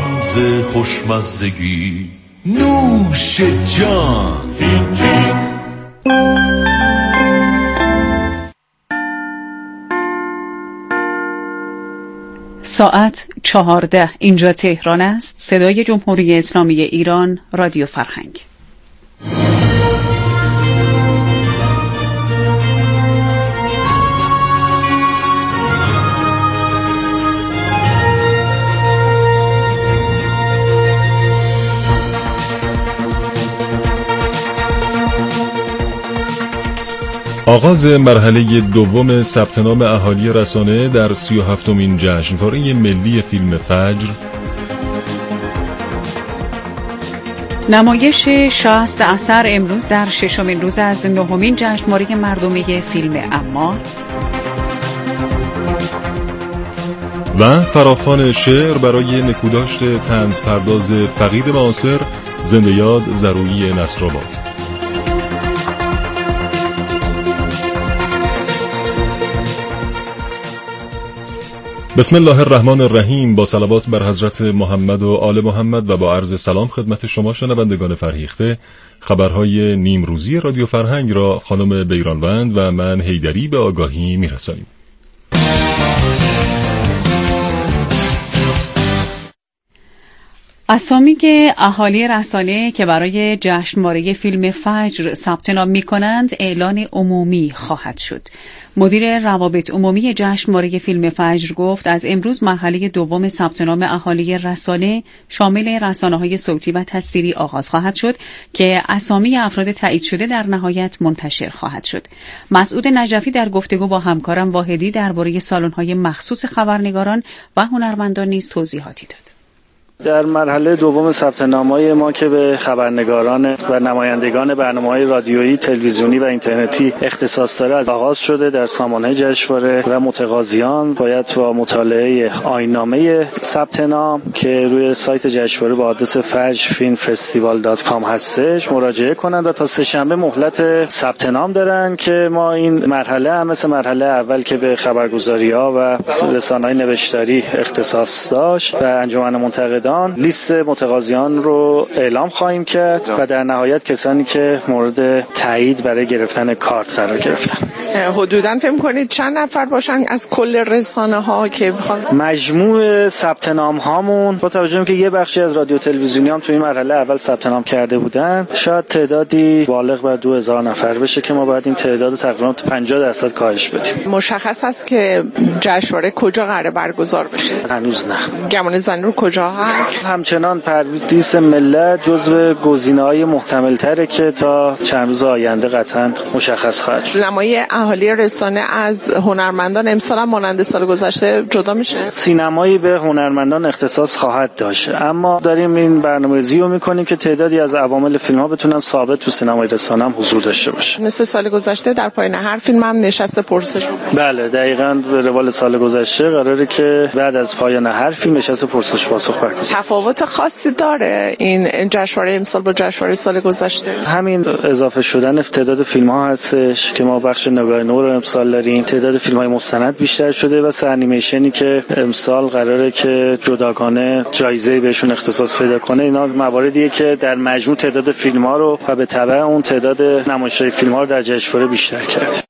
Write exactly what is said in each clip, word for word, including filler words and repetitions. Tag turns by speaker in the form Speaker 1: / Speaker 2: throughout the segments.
Speaker 1: رمز خوشمزگی نوش جان. چین چین.
Speaker 2: ساعت چهارده، اینجا تهران است. صدای جمهوری اسلامی ایران، رادیو فرهنگ.
Speaker 3: آغاز مرحله دوم ثبت نام اهالی رسانه در سی و هفتمین جشنواره ملی فیلم فجر،
Speaker 2: نمایش شصت اثر امروز در ششمین روز از نهمین جشنواره مردمی فیلم اما
Speaker 3: و فراخوان شعر برای نکوداشت طنز پرداز فقید معاصر زنده یاد زرویی نصرآباد. بسم الله الرحمن الرحیم. با صلوات بر حضرت محمد و آل محمد و با عرض سلام خدمت شما شنوندگان فرهیخته، خبرهای نیم روزی رادیو فرهنگ را خانم بیرانوند و من حیدری به آگاهی میرسانیم.
Speaker 2: اسامی اهالی رسانه که برای جشنواره فیلم فجر ثبت نام می‌کنند اعلان عمومی خواهد شد. مدیر روابط عمومی جشنواره فیلم فجر گفت از امروز مرحله دوم ثبت نام اهالی رسانه شامل رسانه‌های صوتی و تصویری آغاز خواهد شد که اسامی افراد تایید شده در نهایت منتشر خواهد شد. مسعود نجفی در گفتگو با همکارم واحدی درباره سالن‌های مخصوص خبرنگاران و هنرمندان نیز توضیحاتی داد.
Speaker 4: در مرحله دوم ثبت نام‌های ما که به خبرنگاران و نمایندگان برنامه‌های رادیویی، تلویزیونی و اینترنتی اختصاص داره از آغاز شده. در سامانه جشنواره و متقاضیان باید با مطالعه آیین‌نامه ثبت نام که روی سایت جشنواره با آدرس فجر فیلم فستیوال دات کام هستش مراجعه کنند و تا سه شنبه مهلت ثبت نام دارن که ما این مرحله هم مثل مرحله اول که به خبرگزاری‌ها و رسانه‌های نوشتاری اختصاص داشت و انجمن منتقدان لیست متقاضیان رو اعلام خواهیم کرد و در نهایت کسانی که مورد تایید برای گرفتن کارت قرار گرفتن.
Speaker 5: حدوداً فهم کنید چند نفر باشن از کل رسانه ها که بخوان؟
Speaker 4: مجموع ثبت نام هامون با توجه به که یه بخشی از رادیو تلویزیونی هم تو این مرحله اول ثبت نام کرده بودن، شاید تعدادی بالغ بر دو هزار نفر بشه که ما باید این تعداد رو تقریبا پنجاه درصد کاهش بدیم.
Speaker 5: مشخص است که جشنواره کجا قراره برگزار بشه؟
Speaker 4: هنوز نه.
Speaker 5: گمان زن رو کجا هست؟
Speaker 4: همچنان پردیس ملت جزو گزینه‌های محتمل‌تره که تا چند روز آینده قطعاً مشخص خواهد شد.
Speaker 5: سینمای اهالی رسانه از هنرمندان امسال هم مانند سال گذشته جدا میشه؟
Speaker 4: سینمایی به هنرمندان اختصاص خواهد داشت، اما داریم این برنامه‌ریزی رو می‌کنیم که تعدادی از عوامل فیلم‌ها بتونن ثابت تو سینمای رسانه هم حضور داشته باشه.
Speaker 5: مثل سال گذشته در پایان هر فیلم هم نشست پرسش بود.
Speaker 4: بله، دقیقاً به روال سال گذشته قراره که بعد از پایان هر فیلم نشست پرسش پاسخ برگزار.
Speaker 5: تفاوت خاصی داره این جشنواره امسال با جشنواره سال گذشته؟
Speaker 4: همین اضافه شدن تعداد فیلم‌ها هستش که ما بخش نگاه نو رو امسال داریم. تعداد فیلم‌های مستند بیشتر شده و سرانیمیشنی که امسال قراره که جداگانه جایزه بهشون اختصاص پیدا کنه. اینا مواردیه که در مجموع تعداد فیلم‌ها رو و به تبع اون تعداد نمایش‌های فیلم‌ها رو در جشنواره بیشتر کرد.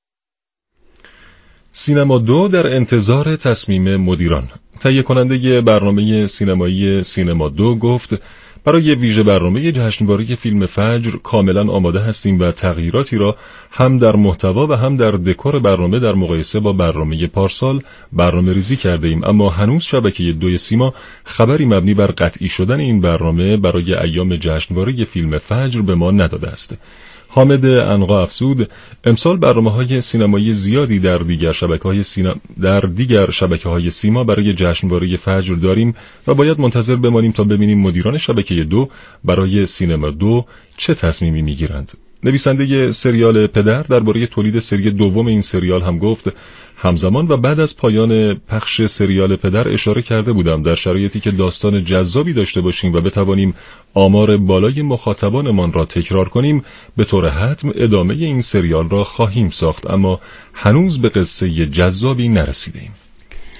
Speaker 3: سینما دو در انتظار تصمیم مدیران. تهیه کننده برنامه سینمایی سینما دو گفت برای ویژه برنامه جشنواره فیلم فجر کاملا آماده هستیم و تغییراتی را هم در محتوا و هم در دکور برنامه در مقایسه با برنامه پارسال برنامه ریزی کرده ایم، اما هنوز شبکه دوی سیما خبری مبنی بر قطعی شدن این برنامه برای ایام جشنواره فیلم فجر به ما نداده است. حامد عنقا افزود امسال برنامه‌های سینمایی زیادی در دیگر شبکه‌های سینما در دیگر شبکه‌های سیما برای جشنواره فجر داریم و باید منتظر بمانیم تا ببینیم مدیران شبکه دو برای سینما دو چه تصمیمی میگیرند. نویسنده سریال پدر درباره تولید سری دوم این سریال هم گفت همزمان و بعد از پایان پخش سریال پدر اشاره کرده بودم در شرایطی که داستان جذابی داشته باشیم و بتوانیم آمار بالای مخاطبانمان را تکرار کنیم به طور حتم ادامه این سریال را خواهیم ساخت، اما هنوز به قصه جذابی نرسیدیم.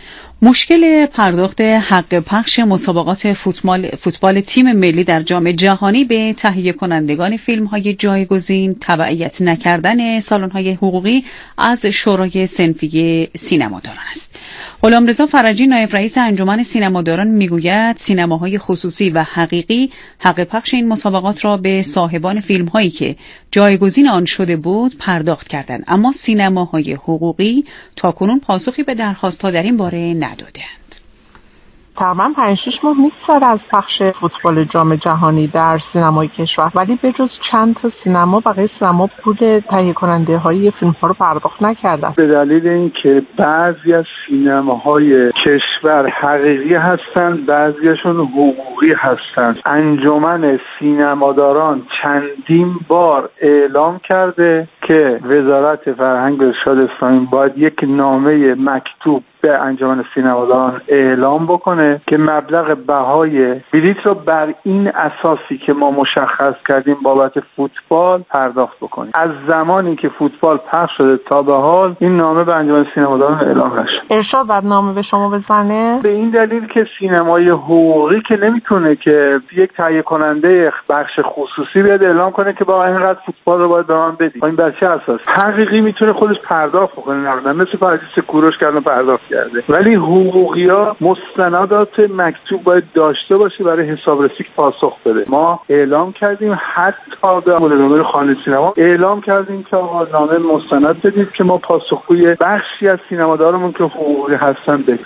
Speaker 2: مشکل پرداخت حق پخش مسابقات فوتبال فوتبال تیم ملی در جام جهانی به تهیه کنندگان فیلم‌های جایگزین تبعیت نکردن سالن‌های حقوقی از شورای صنفی سینماداران است. غلامرضا فرجی نایب رئیس انجمن سینماداران میگوید سینماهای خصوصی و حقیقی حق پخش این مسابقات را به صاحبان فیلم‌هایی که جایگزین آن شده بود پرداخت کردند، اما سینماهای حقوقی تاکنون پاسخی به درخواست‌ها در این باره ندادند.
Speaker 5: تقریباً پنج شش ماه میگذره از پخش فوتبال جام جهانی در سینمای کشور، ولی به جز چند تا سینما بقیه سینما پول تهیه کننده های فیلم ها رو پرداخت نکردن،
Speaker 6: به دلیل اینکه بعضی از سینماهای کشور حقیقی هستن، بعضیشون حقوقی هستن. انجمن سینماداران چندین بار اعلام کرده که وزارت فرهنگ و ارشاد اسلامی باید یک نامه مکتوب به انجمن سینماداران اعلام بکنه که مبلغ بهای بلیط رو بر این اساسی که ما مشخص کردیم بابت فوتبال پرداخت بکنیم. از زمانی که فوتبال پخش شده تا به حال این نامه به انجمن سینماداران اعلام نشد.
Speaker 5: ارشاد بعد نامه به شما بزنه؟
Speaker 6: به این دلیل که سینمای حقوقی که نمیتونه که یک تهیه کننده بخش خصوصی بیاد اعلام کنه که با اینقدر فوتبال رو باید به من بدید. این بر چه اساس؟ حقیقی میتونه خودش پرداخت بکنه، نه مثل پردیس کوروش کردن پرداخت کرده. ولی حقوقی‌ها مستندات مکتوب باید داشته باشه برای حسابرسی پاسخ بده. ما اعلام کردیم، حتی به مدیر خانه سینما اعلام کردیم که آقا نامه مستند بدید که ما پاسخگوی بخشی از سینمادارمون که حقوقی هستن بدیم.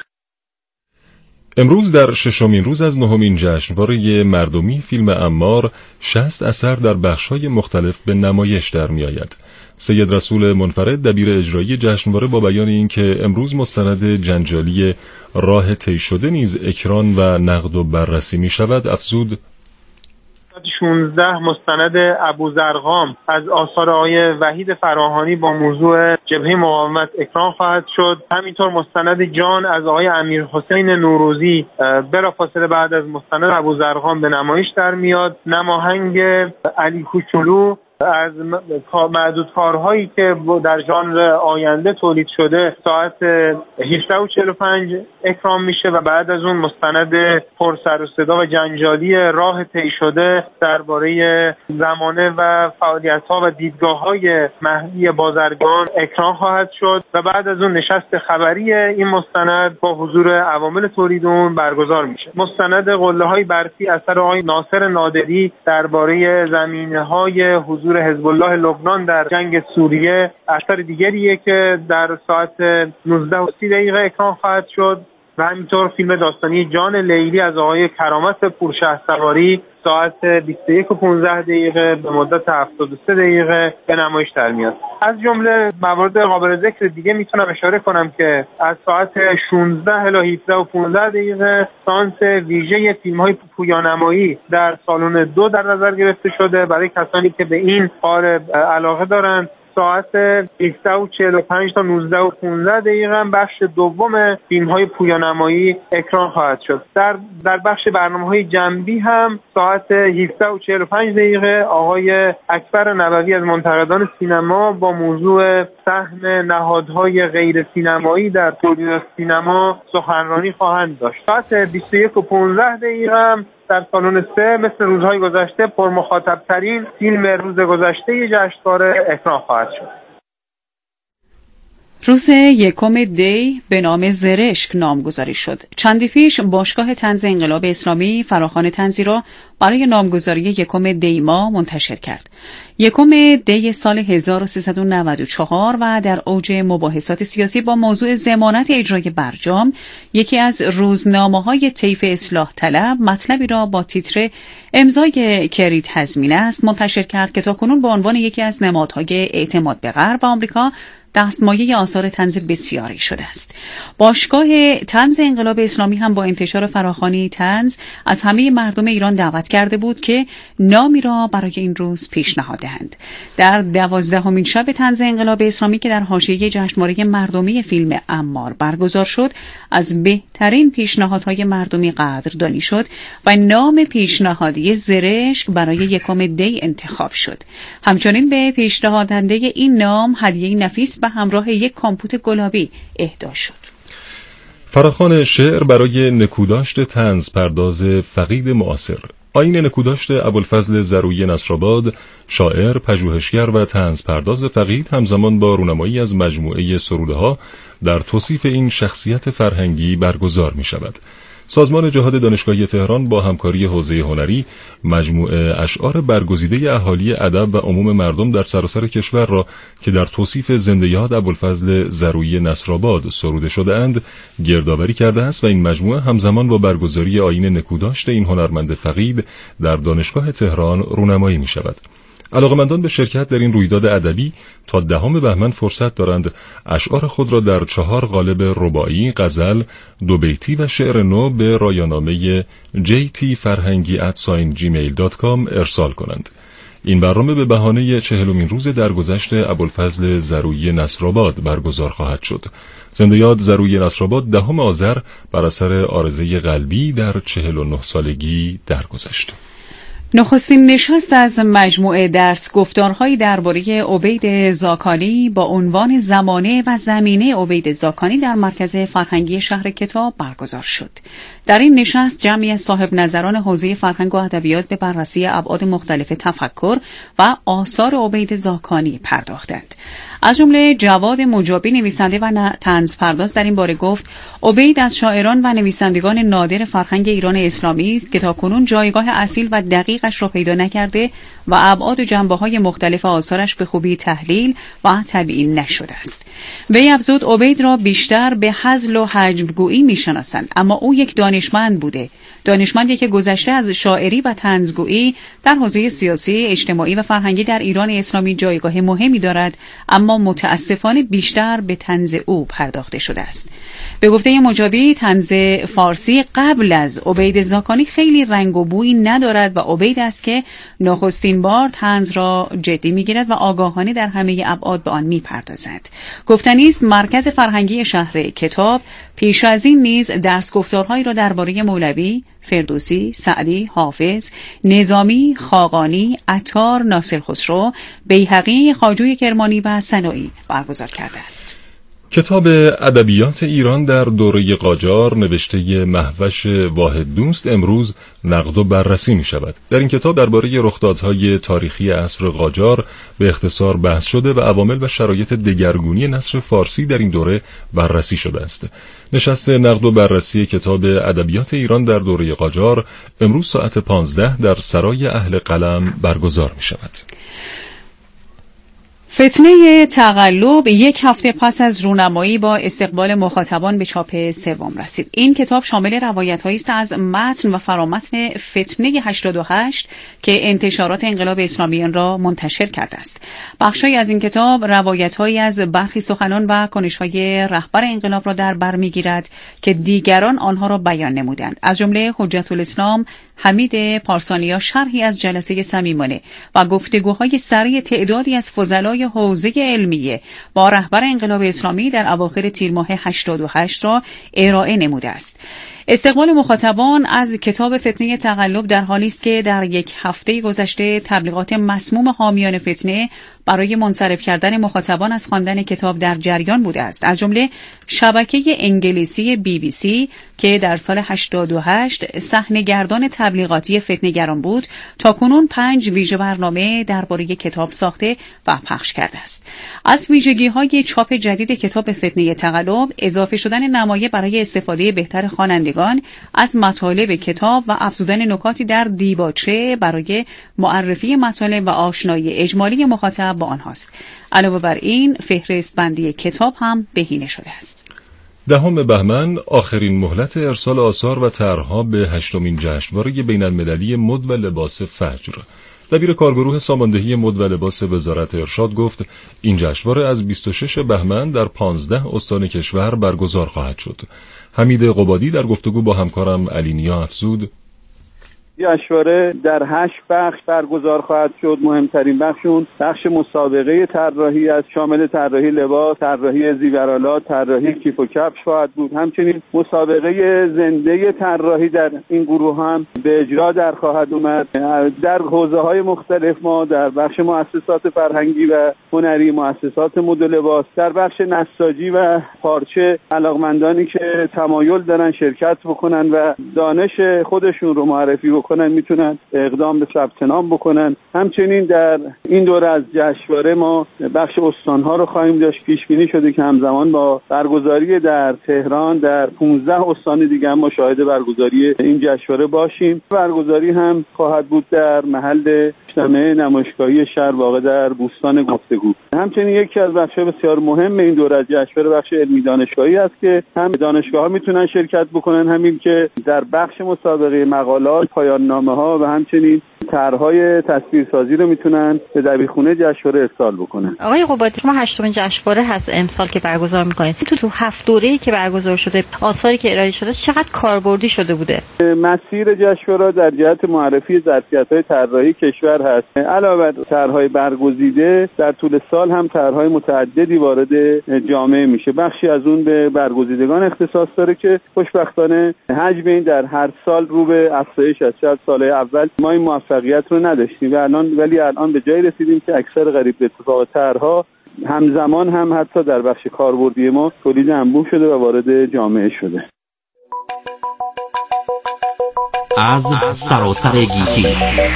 Speaker 3: امروز در ششمین روز از نهمین جشنواره مردمی فیلم عمار شصت اثر در بخش‌های مختلف به نمایش در می‌آید. سید رسول منفرد دبیر اجرایی جشنواره با بیان اینکه امروز مستند جنجالی راه طی شده نیز اکران و نقد و بررسی می شود افزود:
Speaker 7: شانزده مستند ابوزرقام از آثار آقای وحید فراهانی با موضوع جبهه مقاومت اکران خواهد شد. همینطور مستند جان از آقای امیرحسین نوروزی بلافاصله بعد از مستند ابوزرقام به نمایش در میاد. نماهنگ علی کوچولو از معدود کارهایی که در ژانر آینده تولید شده ساعت هفده و چهل و پنج اکرام میشه و بعد از اون مستند پر سر و صدا و جنجالی راه طی شده درباره زمانه و فعالیت‌ها و دیدگاه‌های مهدی بازرگان اکران خواهد شد و بعد از اون نشست خبری این مستند با حضور عوامل تولید اون برگزار میشه. مستند قله‌های برفی اثر آقای ناصر نادری درباره زمینه‌های حضور حزب الله لبنان در جنگ سوریه اثر دیگریه که در ساعت نوزده و سی دقیقه اکران خواهد شد و همینطور فیلم داستانی جان لیلی از آقای کرامت پورشهسواری ساعت بیست و یک و پانزده دقیقه به مدت هفتاد و سه دقیقه به نمایش در میاد. از جمله موارد قابل ذکر دیگه میتونم اشاره کنم که از ساعت شانزده الی هفده و پانزده دقیقه سانس ویژه فیلم‌های پویانمایی در سالن دو در نظر گرفته شده برای کسانی که به این کار علاقه دارند. ساعت هفده و چهل و پنج تا نوزده و پانزده دقیقه بخش دوم فیلم‌های پویانمایی اکران خواهد شد. در در بخش برنامه‌های جنبی هم ساعت هفده و چهل و پنج دقیقه آقای اکبر نبوی از منتقدان سینما با موضوع سهم نهادهای غیر سینمایی در تولید سینما سخنرانی خواهند داشت. ساعت بیست و یک و پانزده دقیقه هم در سالن سه مثل روزهای گذشته پر مخاطب ترین فیلم روز گذشته جشنواره اکران خواهد شد.
Speaker 2: روز یکم دی به نام زرشک نامگذاری شد. چندی پیش باشگاه طنز انقلاب اسلامی فراخوان طنزی را برای نامگذاری یکم دی ماه منتشر کرد. یکم دی سال هزار و سیصد و نود و چهار و در اوج مباحثات سیاسی با موضوع ضمانت اجرای برجام، یکی از روزنامه‌های طیف اصلاح طلب مطلبی را با تیتر امضای کری تضمین است منتشر کرد که تاکنون به عنوان یکی از نمادهای اعتماد به غرب و آمریکا دستمایه آثار طنز بسیاری شده است. باشگاه طنز انقلاب اسلامی هم با انتشار فراخوانی طنز از همه مردم ایران دعوت کرده بود که نامی را برای این روز پیشنهاد دهند. در دوازدهمین شب طنز انقلاب اسلامی که در حاشیه جشنواره مردمی فیلم عمار برگزار شد، از بهترین پیشنهادهای مردمی قدردانی شد و نام پیشنهادی زرشک برای یکم دی انتخاب شد. همچنین به پیشنهادنده این نام هدیه نفیس به همراه یک کامپوت گلابی اهدا شد.
Speaker 3: فراخوان شعر برای نکوداشت طنز پرداز فقید معاصر. آیین نکوداشت ابوالفضل زرویی نصرآباد، شاعر، پژوهشگر و طنز پرداز فقید، همزمان با رونمایی از مجموعه سروده‌ها در توصیف این شخصیت فرهنگی برگزار می شود. سازمان جهاد دانشگاهی تهران با همکاری حوزه هنری مجموعه اشعار برگزیده اهالی ادب و عموم مردم در سراسر کشور را که در توصیف زنده یاد ابوالفضل زرویی نصرآباد سروده شده اند گردآوری کرده است و این مجموعه همزمان با برگزاری آیین نکوداشت این هنرمند فقید در دانشگاه تهران رونمایی می شود. علاقه‌مندان به شرکت در این رویداد ادبی تا دهم بهمن فرصت دارند اشعار خود را در چهار قالب رباعی، غزل، دو بیتی و شعر نو به رایانامه جی تی فرهنگی ات جیمیل دات کام ارسال کنند. این برنامه به بهانه چهلمین روز درگذشت ابوالفضل زرویی نصرآباد برگزار خواهد شد. زنده یاد زرویی نصرآباد دهم آذر بر اثر عارضه قلبی در چهل و نه سالگی درگذشت.
Speaker 2: نخستین نشست از مجموعه درس گفتارهایی درباره عبید زاکانی با عنوان زمانه و زمینه عبید زاکانی در مرکز فرهنگی شهر کتاب برگزار شد. در این نشست جمعی از صاحب نظران حوزه فرهنگ و ادبیات به بررسی ابعاد مختلف تفکر و آثار عبید زاکانی پرداختند. از جمله جواد مجابی نویسنده و طنز پرداز در این باره گفت عبید از شاعران و نویسندگان نادر فرهنگ ایران اسلامی است که تاکنون جایگاه اصیل و دقیقش را پیدا نکرده و ابعاد و جنبه‌های مختلف آثارش به خوبی تحلیل و تبیین نشده است. وی افزود عبید را بیشتر به هزل و هجوگویی می‌شناسند، اما او یک دانشمند بوده، دانشمندی که گذشته از شاعری و طنزگویی در حوزه سیاسی، اجتماعی و فرهنگی در ایران اسلامی جایگاه مهمی دارد، اما متاسفانه بیشتر به طنز او پرداخته شده است. به گفته مجابی طنز فارسی قبل از عبید زاکانی خیلی رنگ و بویی ندارد و عبید است که نخستین بار طنز را جدی میگیرد و آگاهانه در همه ابعاد به آن میپردازد. گفتنی است مرکز فرهنگی شهر کتاب پیش از این نیز درس گفتارهایی را درباره مولوی، فردوسی، سعدی، حافظ، نظامی، خاقانی، عطار، ناصر خسرو، بیهقی، خواجوی کرمانی و سنایی برگزار کرده است.
Speaker 3: کتاب ادبیات ایران در دوره قاجار نوشته مهوش واحد دوست امروز نقد و بررسی می شود. در این کتاب درباره رخدادهای تاریخی عصر قاجار به اختصار بحث شده و عوامل و شرایط دگرگونی نثر فارسی در این دوره بررسی شده است. نشست نقد و بررسی کتاب ادبیات ایران در دوره قاجار امروز ساعت پانزده در سرای اهل قلم برگزار می شود.
Speaker 2: فتنه تقلب یک هفته پس از رونمایی با استقبال مخاطبان به چاپ سوم رسید. این کتاب شامل روایت‌هایی است از متن و فرامتن فتنه هشتاد و هشت که انتشارات انقلاب اسلامیان را منتشر کرده است. بخشی از این کتاب روایت‌هایی از برخی سخنان و کنش‌های رهبر انقلاب را در بر می‌گیرد که دیگران آنها را بیان نمودند. از جمله حجت الاسلام حمید پارسانیا شرحی از جلسه صمیمانه و گفتگوهای سریع تعدادی از فضلای حوزه علمیه با رهبر انقلاب اسلامی در اواخر تیر ماه هشتاد و هشت را ارائه نموده است. استقبال مخاطبان از کتاب فتنه تقلب در حالی است که در یک هفته گذشته تبلیغات مسموم حامیان فتنه برای منصرف کردن مخاطبان از خواندن کتاب در جریان بوده است. از جمله شبکه انگلیسی بی بی سی که در سال هشتاد و هشت صحنه‌گردان تبلیغاتی فتنه‌گران بود، تاکنون پنج ویژه برنامه درباره کتاب ساخته و پخش کرده است. از ویژگی‌های چاپ جدید کتاب فتنه تقلب اضافه شدن نمایه برای استفاده بهتر خوانندگان از مطالب کتاب و افزودن نکاتی در دیباچه برای معرفی مطالب و آشنایی اجمالی مخاطب با آنهاست. علاوه بر این فهرست بندی کتاب هم بهینه شده است.
Speaker 3: دهم بهمن آخرین مهلت ارسال آثار و طرح‌ها به هشتمین جشنواره بین‌المللی مد و لباس فجر. دبیر کارگروه ساماندهی مد و لباس وزارت ارشاد گفت این جشنواره از بیست و شش بهمن در پانزده استان کشور برگزار خواهد شد. حمید قبادی در گفتگو با همکارم علی نیا افزود
Speaker 6: جشنواره در هشت بخش برگزار خواهد شد. مهمترین بخشون بخش مسابقه طراحی از شامل طراحی لباس، طراحی زیورآلات، طراحی کیف و کفش خواهد بود. همچنین مسابقه زنده طراحی در این گروه هم به اجرا در خواهد اومد. در حوزه‌های مختلف ما در بخش مؤسسات فرهنگی و هنری، مؤسسات مد و لباس، در بخش نساجی و پارچه، علاقمندانی که تمایل دارن شرکت بکنن و دانش خودشون رو معرفی بکنن میتونن اقدام به ثبت نام بکنن. همچنین در این دوره از جشنواره ما بخش استان‌ها رو خواهیم داشت. پیش بینی شده که همزمان با برگزاری در تهران در پانزده استان دیگه هم مشاهده برگزاری این جشنواره باشیم. برگزاری هم خواهد بود در محل مجتمع نمایشگاهی شهر واقع در بوستان گفتگو. همچنین یکی از بخش‌های بسیار مهم این دوره از جشنواره بخش علمی دانشگاهی است که هم دانشگاه‌ها میتونن شرکت بکنن، همین که در بخش مسابقه مقالات، پایان نامه‌ها و همچنین طرح‌های تصویرسازی رو میتونن به دبیرخونه جشنواره ارسال بکنن.
Speaker 8: آقای قبادی، ما هشتمین جشنواره هست امسال که برگزار می‌کنید. تو تو هفت دوره‌ای که برگزار شده، آثاری که ارائه شده چقدر کاربردی شده بوده؟
Speaker 6: مسیر جشنواره در جهت معرفی ظرفیت‌های طراحی کشور هست. علاوه بر طرح‌های برگزیده، در طول سال هم طرح‌های متعددی وارد جامعه میشه. بخشی از اون به برگزیدگان اختصاص داره که خوشبختانه حجم این در هر سال رو به افزایش است. شاید سال‌های اول ما این موفقیت رو نداشتیم و الان ولی الان به جایی رسیدیم که اکثر قریب به اتفاق طرح‌ها همزمان هم حتی در بخش کاربردی ما تولید انبوه شده و وارد جامعه شده.
Speaker 9: از سراسر گیتی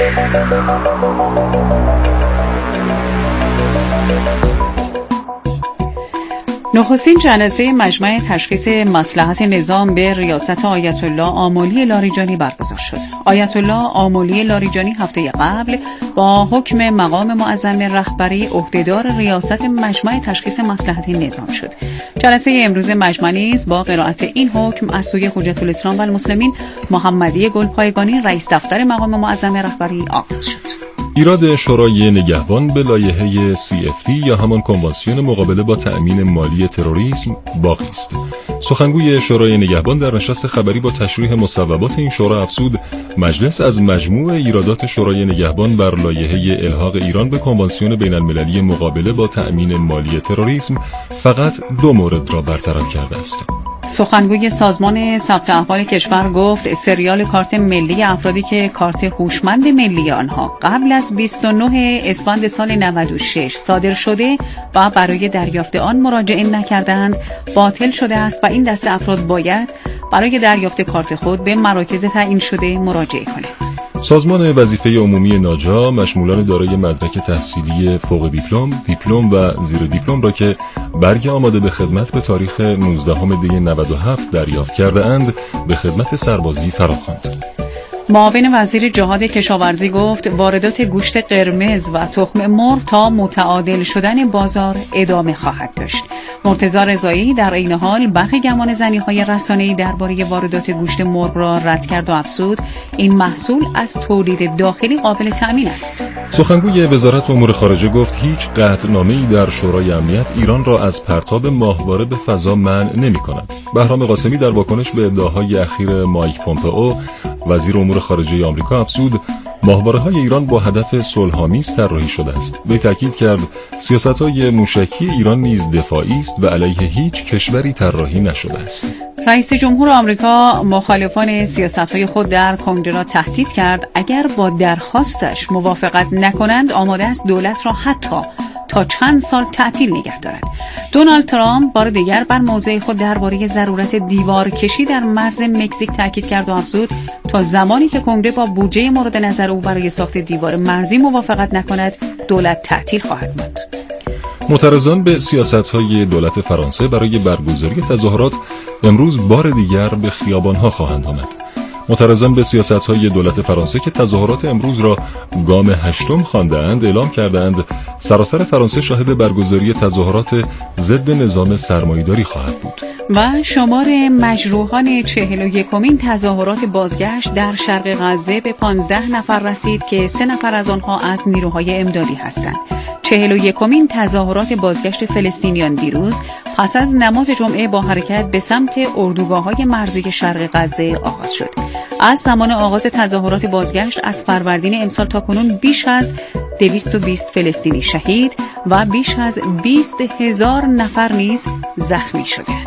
Speaker 2: نخستین جلسه مجمع تشخیص مصلحت نظام به ریاست آیت الله آملی لاریجانی برگزار شد. آیت الله آملی لاریجانی هفته قبل با حکم مقام معظم رهبری عهدهدار ریاست مجمع تشخیص مصلحت نظام شد. جلسه امروز مجمع نیز با قرائت این حکم از سوی حجت الاسلام و المسلمین محمدی گلپایگانی رئیس دفتر مقام معظم رهبری آغاز شد.
Speaker 3: ایراد شورای نگهبان به لایحه سی اف تی یا همان کنوانسیون مقابله با تأمین مالی تروریسم باقی است. سخنگوی شورای نگهبان در نشست خبری با تشریح مصوبات این شورا افزود مجلس از مجموع ایرادات شورای نگهبان بر لایحه الحاق ایران به کنوانسیون بین المللی مقابله با تأمین مالی تروریسم فقط دو مورد را برطرف کرده است.
Speaker 2: سخنگوی سازمان ثبت احوال کشور گفت سریال کارت ملی افرادی که کارت هوشمند ملی آنها قبل از بیست و نه اسفند سال نود و شش صادر شده و برای دریافت آن مراجعه نکردند باطل شده است و این دسته افراد باید برای دریافت کارت خود به مراکز تعیین شده مراجعه کنند.
Speaker 3: سازمان وظیفه عمومی ناجا مشمولان دارای مدرک تحصیلی فوق دیپلم، دیپلم و زیر دیپلم را که برگ آماده به خدمت به تاریخ نوزدهم دی نود و هفت دریافت کرده اند به خدمت سربازی فراخواند.
Speaker 2: معاون وزیر جهاد کشاورزی گفت واردات گوشت قرمز و تخم مرغ تا متعادل شدن بازار ادامه خواهد داشت. مرتضی رضایی در این حال برخی گمان زنی‌های رسانه‌ای درباره واردات گوشت مرغ را رد کرد و افزود این محصول از تولید داخلی قابل تأمین است.
Speaker 3: سخنگوی وزارت امور خارجه گفت هیچ قطعنامه‌ای در شورای امنیت ایران را از پرتاب ماهواره به فضا منع نمی‌کند. بهرام قاسمی در واکنش به ادعاهای اخیر مایک پومپئو وزیر امور خارجه آمریکا افزود ماهواره‌های ایران با هدف صلح‌آمیز طراحی شده است. وی تاکید کرد سیاست‌های موشکی ایران نیز دفاعی است و علیه هیچ کشوری طراحی نشده است.
Speaker 2: رئیس جمهور آمریکا مخالفان سیاست‌های خود در کنگره را تهدید کرد اگر با درخواستش موافقت نکنند آماده است دولت را حتی تا چند سال تعطیل نگه دارد. دونالد ترامپ بار دیگر بر موضع خود درباره ضرورت دیوار کشی در مرز مکزیک تاکید کرد و افزود تا زمانی که کنگره با بودجه مورد نظر او برای ساخت دیوار مرزی موافقت نکند دولت تعطیل خواهد بود.
Speaker 3: معترضان به سیاست‌های دولت فرانسه برای برگزاری تظاهرات امروز بار دیگر به خیابان‌ها خواهند آمد. معترضان به سیاست‌های دولت فرانسه که تظاهرات امروز را گام هشتم خوانده‌اند اعلام کردند سراسر فرانسه شاهد برگزاری تظاهرات ضد نظام سرمایه‌داری خواهد بود.
Speaker 2: و شمار مجروحان چهل و یکمین تظاهرات بازگشت در شرق غزه به پانزده نفر رسید که سه نفر از آنها از نیروهای امدادی هستند. چهل و یکمین تظاهرات بازگشت فلسطینیان دیروز پس از نماز جمعه با حرکت به سمت اردوگاه‌های مرزی شرق غزه آغاز شد. از زمان آغاز تظاهرات بازگشت از فروردین امسال تا کنون بیش از دویست و بیست فلسطینی شهید و بیش از بیست هزار نفر نیز زخمی شدند.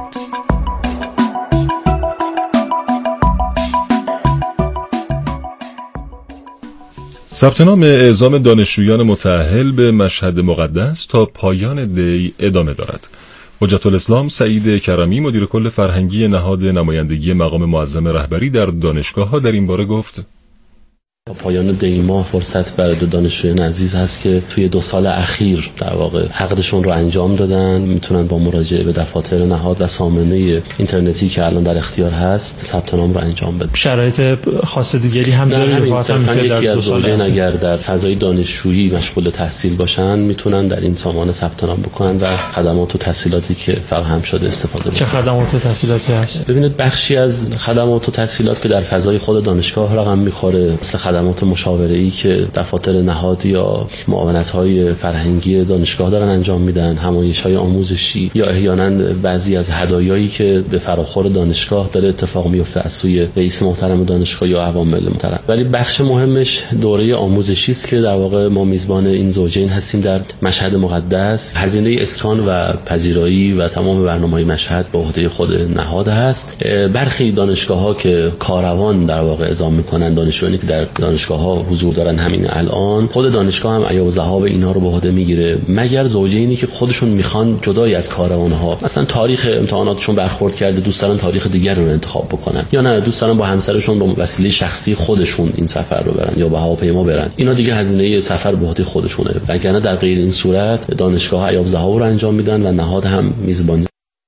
Speaker 3: ثبت نام اعزام دانشجویان متأهل به مشهد مقدس تا پایان دی ادامه دارد. حجت الاسلام سعید کرمی مدیر کل فرهنگی نهاد نمایندگی مقام معظم رهبری در دانشگاه‌ها در این باره گفت:
Speaker 10: تا پایان دی ماه فرصت برای دانشجویان عزیز هست که توی دو سال اخیر در واقع عقدشون رو انجام دادن، میتونن با مراجعه به دفاتر نهاد و سامانه اینترنتی که الان در اختیار هست ثبت نام رو انجام بدن.
Speaker 11: شرایط خاص دیگری هم داره؟
Speaker 10: صرفاً یکی از زوجین اگر در فضای دانشجویی مشغول تحصیل باشن میتونن در این سامانه ثبت نام بکنن و خدمات و تحصیلاتی که فراهم شده استفاده بکنن.
Speaker 11: چه خدمات و تحصیلاتی هست؟
Speaker 10: ببینید بخشی از خدمات و تحصیلات که در فضای خود دانشگاه رقم میخوره، مثل خدمات مشاوره‌ای که دفاتر نهاد یا معاونت‌های فرهنگی دانشگاه دارن انجام میدن، همایش‌های آموزشی یا احیانا بعضی از هدایایی که به فراخور دانشگاه داره اتفاق میفته از سوی رئیس محترم دانشگاه یا عوامل محترم. ولی بخش مهمش دوره آموزشی است که در واقع ما میزبان این زوجین هستیم در مشهد مقدس. هزینه اسکان و پذیرایی و تمام برنامه‌های مشهد به عهده خود نهاد هست. برخی دانشگاه‌ها که کاروان در واقع اعزام می‌کنن دانشجویانی که در دانشگاه ها حضور دارن، همین الان خود دانشگاه هم عیاب ذهاب اینها رو به عهده میگیره، مگر زوجینی که خودشون میخوان جدای از کاروانها مثلا تاریخ امتحاناتشون برخورد کرده دوست دارن تاریخ دیگر رو انتخاب بکنن، یا نه دوست دارن با همسرشون با وسیله شخصی خودشون این سفر رو برن یا با هواپیما برن، اینا دیگه هزینه سفر به عهده خودشونه. وگرنه در غیر این صورت دانشگاه عیاب ذهاب رو انجام میدن و نهاد هم میزبانی.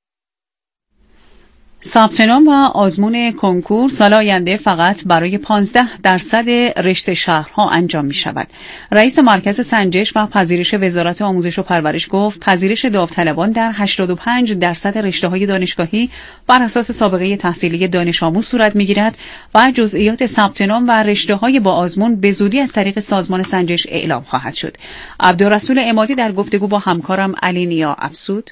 Speaker 2: ثبت نام و آزمون کنکور سال آینده فقط برای پانزده درصد رشته شهرها انجام می شود. رئیس مرکز سنجش و پذیرش وزارت آموزش و پرورش گفت پذیرش داوطلبان در هشتاد و پنج درصد رشته‌های دانشگاهی بر اساس سابقه تحصیلی دانش آموز صورت می گیرد و جزئیات ثبت نام و رشته‌های با آزمون به زودی از طریق سازمان سنجش اعلام خواهد شد. عبدالرسول عمادی در گفتگو با همکارم علی نیا افزود: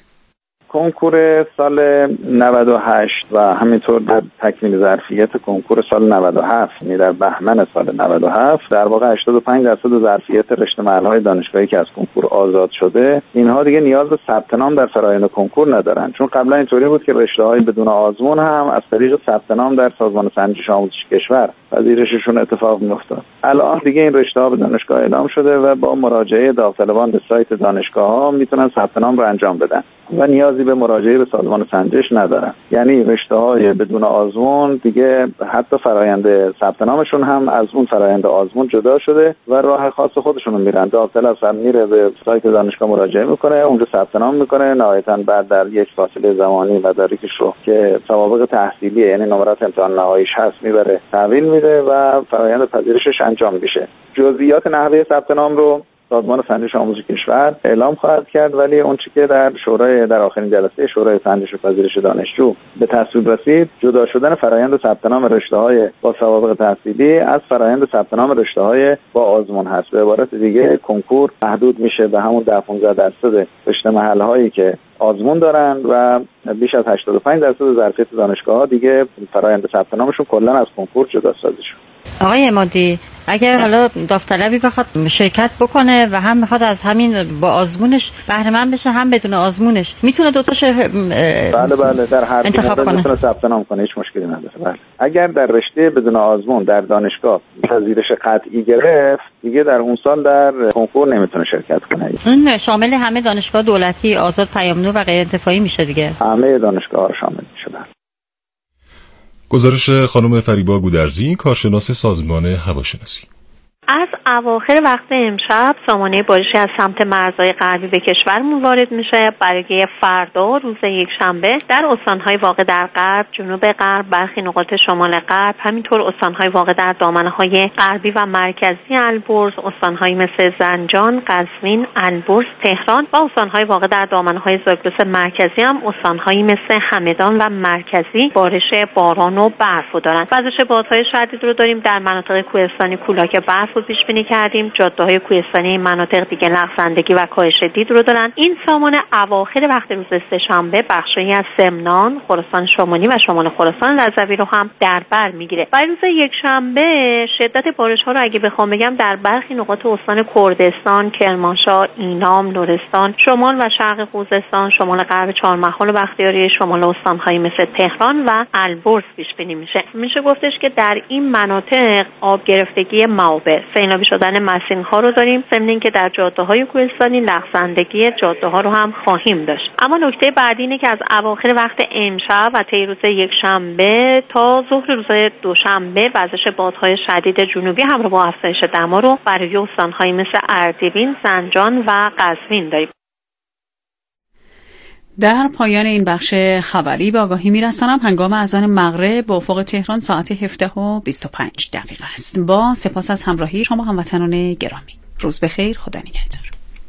Speaker 12: کنکور سال نود و هشت و همینطور در تکمیل ظرفیت کنکور سال نود و هفت، یعنی در بهمن سال نود و هفت، در واقع هشتاد و پنج درصد ظرفیت رشته محل‌های دانشگاهی که از کنکور آزاد شده، اینها دیگه نیاز به ثبت نام در فرآیند کنکور ندارن، چون قبلا اینطوری بود که رشته‌های بدون آزمون هم از طریق ثبت نام در سازمان سنجش آموزش کشور پذیرششون اتفاق می‌افتاد. الان دیگه این رشته‌ها به دانشگاه اعلام شده و با مراجعه داوطلبان به سایت دانشگاه‌ها میتونن ثبت نام رو انجام بدن و نیازی به مراجعه به سازمان سنجش ندارن. یعنی رشته‌های بدون آزمون دیگه حتی فرآیند ثبت نامشون هم از اون فرآیند آزمون جدا شده و راه خاص خودشون رو میرن. داوطلب میره به سایت دانشگاه مراجعه میکنه، اونجا ثبت نام میکنه، نهایتاً بعد در یک فاصله زمانی مدارکش رو که سوابق تحصیلی یعنی نمرات امتحان نهاییش هست میبره تحویل میده و فرآیند پذیرشش انجام میشه. جزئیات نحوه ثبت نام رو سازمان سنجش آموزش کشور اعلام خواهد کرد، ولی اون چیزی که در شورای در آخرین جلسه شورای سنجش و پذیرش دانشجو به تصویب رسید، جدا شدن فرآیند ثبت نام رشته‌های با سوابق تحصیلی از فرآیند ثبت نام رشته‌های با آزمون هست. به عبارت دیگه کنکور محدود میشه به همون ده پانزده درصد رشته محل‌هایی که آزمون دارن و بیش از هشتاد و پنج درصد ظرفیت دانشگاه‌ها دیگه فرآیند ثبت نامشون کلاً از کنکور جدا سازی شد.
Speaker 8: آقای عمادی، اگر حالا داوطلبی بخواد شرکت بکنه و هم بخواد از همین با آزمونش بهره مند بشه هم بدون آزمونش، میتونه دو تاشو
Speaker 12: بله بله در هر
Speaker 8: انتخاب کنه،
Speaker 12: میتونه ثبت نام کنه، هیچ مشکلی نداره. بله اگر در رشته بدون آزمون در دانشگاه پذیرش قطعی گرفت، دیگه در اون سال در کنکور نمیتونه شرکت کنه.
Speaker 8: اون شامل همه دانشگاه دولتی، آزاد، پیام‌نور و غیر انتفاعی میشه دیگه.
Speaker 12: همه دانشگاه‌ها شامل میشه.
Speaker 3: گزارش خانم فریبا گودرزی، کارشناس سازمان هواشناسی.
Speaker 13: از اواخر وقت امشب سامانه بارشی از سمت مرزهای غربی به کشورمون وارد میشه. برای فردا روز یکشنبه در استانهای واقع در غرب، جنوب غرب، برخی نقاط شمال غرب، همینطور استانهای واقع در دامنه‌های غربی و مرکزی البرز، استانهایی مثل زنجان، قزوین، البرز، تهران و استانهای واقع در دامنه‌های زاگرس مرکزی هم استانهایی مثل همدان و مرکزی بارش باران و برف دارن. وزش بادهای شدید رو داریم در مناطق کوهستانی کولاک برف تلفظ پیش بینی کردیم. جاده‌های کوهستانی این مناطق دیگه لغزندگی و کاهش دید رو دارن. این سامانه اواخر وقت روز سه‌شنبه بخشی از سمنان، خراسان شمالی و شمال خراسان رضوی رو هم در بر میگیره. برای روز یکشنبه شدت بارش‌ها رو اگه بخوام بگم در برخی نقاط استان کردستان، کرمانشاه، اینام، لرستان، شمال و شرق خوزستان، شمال غرب چهارمحال و بختیاری، شمال استان‌های مثل تهران و البرز پیش بینی میشه. میشه گفتش که در این مناطق آب گرفتگی معابر، سیلابی شدن مسیرها رو داریم، ضمن اینکه در جاده‌های کوهستانی لغزندگی جاده‌ها رو هم خواهیم داشت. اما نکته بعدی اینه که از اواخر وقت امشب و طی روز یکشنبه تا ظهر روز دوشنبه وزش بادهای شدید جنوبی همراه با افزایش دما رو برای استان‌های مثل اردبیل، زنجان و قزوین داریم.
Speaker 2: در پایان این بخش خبری به آگاهی میرسانم هنگام اذان مغرب با افق تهران ساعت هفده و بیست و پنج دقیقه است. با سپاس از همراهی شما هموطنان گرامی. روز بخیر، خدا نگهدار.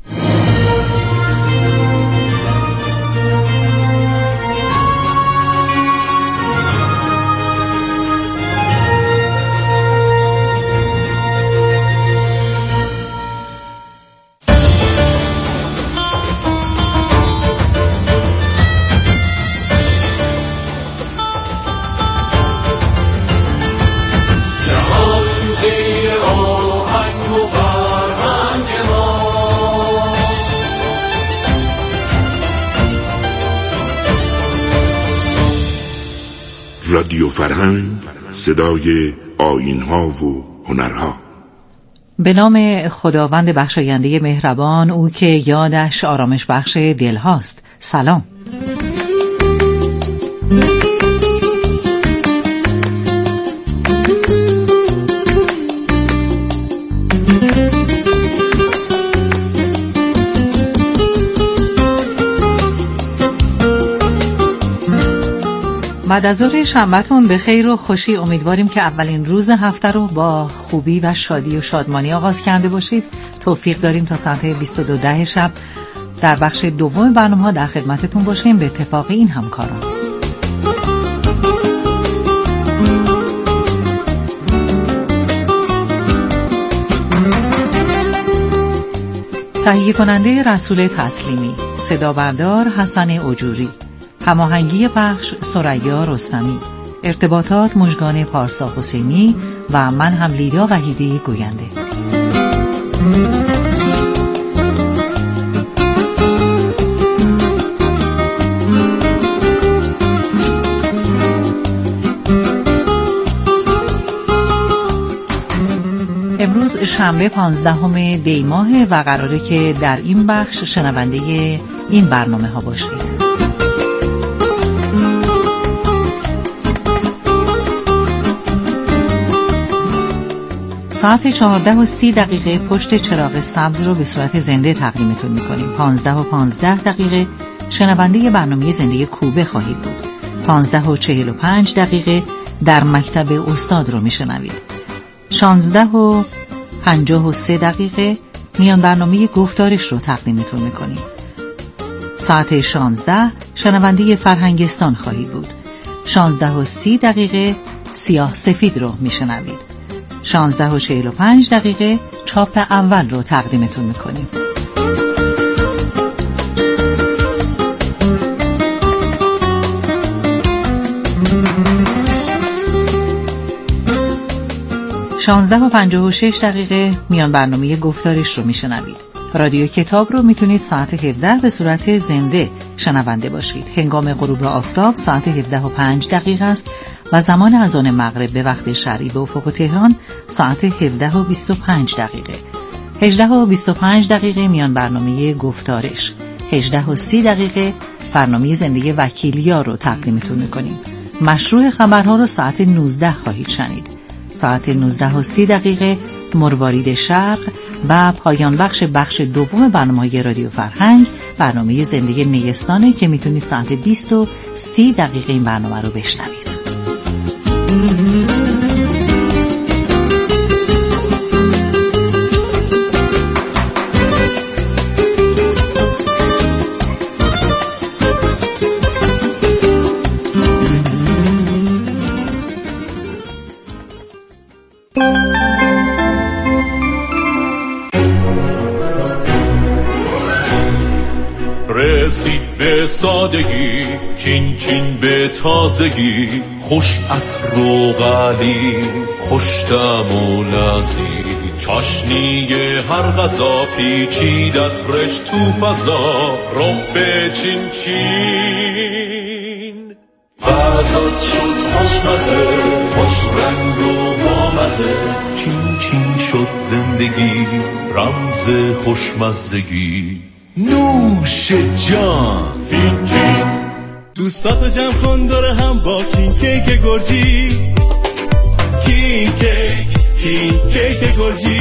Speaker 14: رادیو فرهنگ، صدای آیین‌ها و هنرها.
Speaker 15: به نام خداوند بخشاینده مهربان، او که یادش آرامش بخش دل هاست. سلام. بعد از ظهر شنبه‌تون به خیر و خوشی. امیدواریم که اولین روز هفته رو با خوبی و شادی و شادمانی آغاز کرده باشید. توفیق داریم تا ساعت بیست و دو ده شب در بخش دوم برنامه‌ها در خدمتتون باشیم به اتفاق این همکاران. تهیه کننده رسول تسلیمی، صدا بردار حسن اجوری، هماهنگی پخش ثریا رستمی، ارتباطات مژگان پارسا حسینی و من هم لیلا وحیدی گوینده. امروز شنبه پانزدهم دی ماه و قراره که در این بخش شنونده این برنامه ها باشید. ساعت چهارده و سی دقیقه پشت چراغ سبز رو به صورت زنده تقدیمتون میکنیم. پانزده و پانزده دقیقه شنونده برنامه زنده کوبه خواهید بود. پانزده و چهل و پنج دقیقه در مکتب استاد رو میشنوید. شانزده و پنجاه و سه دقیقه میان برنامه گفتارش رو تقدیمتون میکنیم. ساعت شانزده شنونده فرهنگستان خواهید بود. شانزده و سی دقیقه سیاه سفید رو میشنوید. شانزده و چهل و پنج دقیقه چاپ اول رو تقدیمتون میکنیم. شانزده و پنجاه و شش دقیقه میان برنامه گفتارش رو میشنوید. رادیو کتاب رو میتونید ساعت هفده به صورت زنده شنونده باشید. هنگام غروب آفتاب ساعت هفده و پنج دقیقه است و زمان اذان مغرب به وقت شرعی به افق تهران ساعت هفده و بیست و پنج دقیقه. هجده و بیست و پنج دقیقه میان برنامه گفتارش. هجده و سی دقیقه برنامه زنده وکیلیا رو تقدیمتون میکنیم. مشروع خبرها رو ساعت نوزده خواهید شنید. ساعت نوزده و سی دقیقه مروارید شرق و پایان بخش بخش دوم برنامه رادیو فرهنگ، برنامه زنده نیستانه که میتونید ساعت بیست و سی دقیقه این برنامه رو بشنوید.
Speaker 1: رسید به سادگی، چین چین به تازگی، خوش عطر و غلیظ، خوش طعم و لذیذ، چاشنی هر غذا پیچیدت رش تو فضا، رب چین چین غذات شد خوشمزه، خوش رنگ و بامزه، چین چین شد زندگی، رمز خوشمزگی، نوش جان چین چین.
Speaker 16: دوستاتو جمع کن دور هم با کین کیک گرجی، کین کیک کین کیک گرجی.